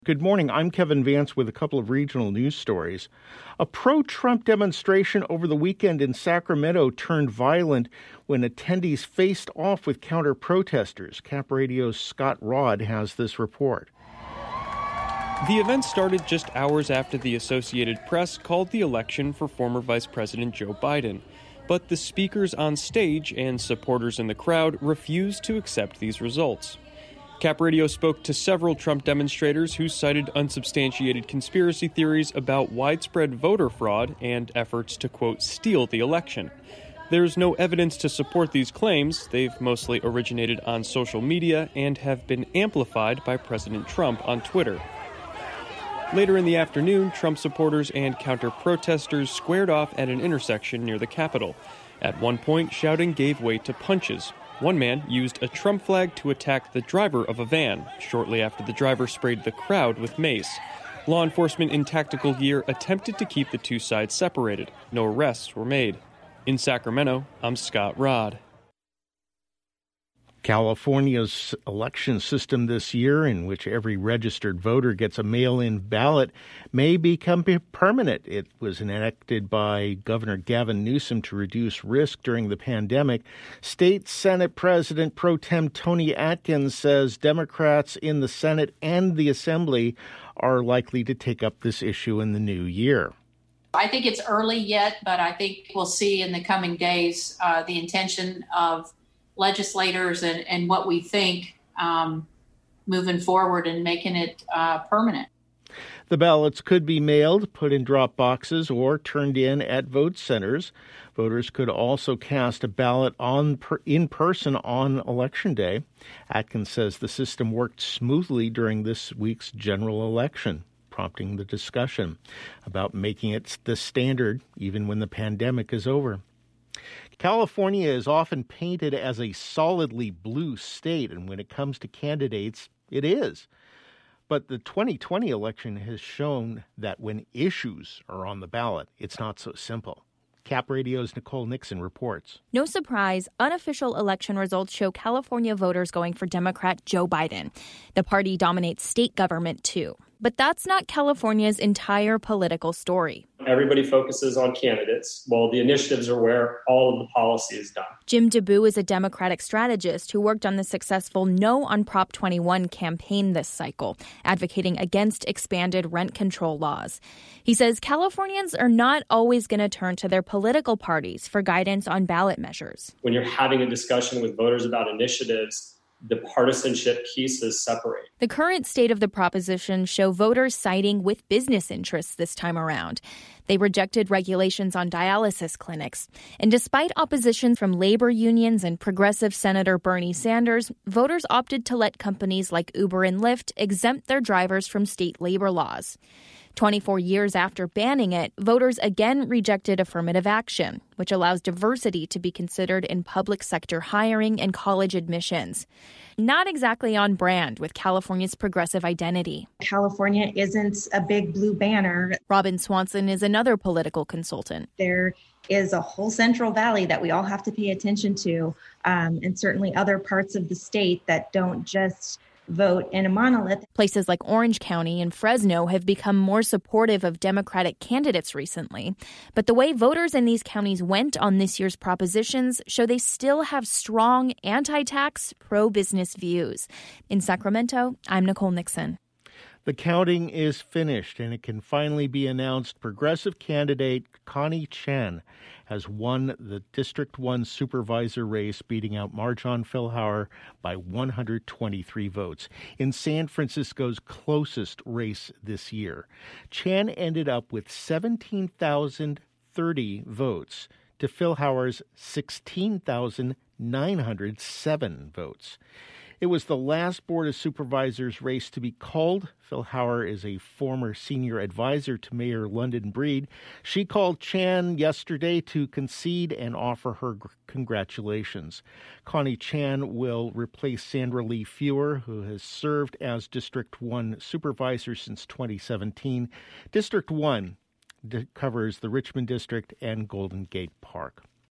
Good morning. I'm Kevin Vance with a couple of regional news stories. A pro-Trump demonstration over the weekend in Sacramento turned violent when attendees faced off with counter-protesters. Cap Radio's Scott Rodd has this report. The event started just hours after the Associated Press called the election for former Vice President Joe Biden. But the speakers on stage and supporters in the crowd refused to accept these results. Cap Radio spoke to several Trump demonstrators who cited unsubstantiated conspiracy theories about widespread voter fraud and efforts to, quote, steal the election. There's no evidence to support these claims. They've mostly originated on social media and have been amplified by President Trump on Twitter. Later in the afternoon, Trump supporters and counter-protesters squared off at an intersection near the Capitol. At one point, shouting gave way to punches. One man used a Trump flag to attack the driver of a van, shortly after the driver sprayed the crowd with mace. Law enforcement in tactical gear attempted to keep the two sides separated. No arrests were made. In Sacramento, I'm Scott Rodd. California's election system this year, in which every registered voter gets a mail-in ballot, may become permanent. It was enacted by Governor Gavin Newsom to reduce risk during the pandemic. State Senate President Pro Tem Tony Atkins says Democrats in the Senate and the Assembly are likely to take up this issue in the new year. I think it's early yet, but I think we'll see in the coming days the intention of legislators and what we think moving forward and making it permanent. The ballots could be mailed, put in drop boxes, or turned in at vote centers. Voters could also cast a ballot in person on Election Day. Atkins says the system worked smoothly during this week's general election, prompting the discussion about making it the standard even when the pandemic is over. California is often painted as a solidly blue state, and when it comes to candidates, it is. But the 2020 election has shown that when issues are on the ballot, it's not so simple. Cap Radio's Nicole Nixon reports. No surprise, unofficial election results show California voters going for Democrat Joe Biden. The party dominates state government, too. But that's not California's entire political story. Everybody focuses on candidates. Well, the initiatives are where all of the policy is done. Jim DeBoo is a Democratic strategist who worked on the successful No on Prop 21 campaign this cycle, advocating against expanded rent control laws. He says Californians are not always going to turn to their political parties for guidance on ballot measures. When you're having a discussion with voters about initiatives, the partisanship pieces separate. The current state of the proposition show voters siding with business interests this time around. They rejected regulations on dialysis clinics. And despite opposition from labor unions and progressive Senator Bernie Sanders, voters opted to let companies like Uber and Lyft exempt their drivers from state labor laws. 24 years after banning it, voters again rejected affirmative action, which allows diversity to be considered in public sector hiring and college admissions. Not exactly on brand with California's progressive identity. California isn't a big blue banner. Robin Swanson is another political consultant. There is a whole Central Valley that we all have to pay attention to, and certainly other parts of the state that don't just vote in a monolith. Places like Orange County and Fresno have become more supportive of Democratic candidates recently. But the way voters in these counties went on this year's propositions show they still have strong anti-tax, pro-business views. In Sacramento, I'm Nicole Nixon. The counting is finished, and it can finally be announced. Progressive candidate Connie Chan has won the District 1 supervisor race, beating out Marjon Feilhauer by 123 votes in San Francisco's closest race this year. Chan ended up with 17,030 votes to Feilhauer's 16,907 votes. It was the last Board of Supervisors race to be called. Feilhauer is a former senior advisor to Mayor London Breed. She called Chan yesterday to concede and offer her congratulations. Connie Chan will replace Sandra Lee Fewer, who has served as District 1 supervisor since 2017. District 1 covers the Richmond District and Golden Gate Park.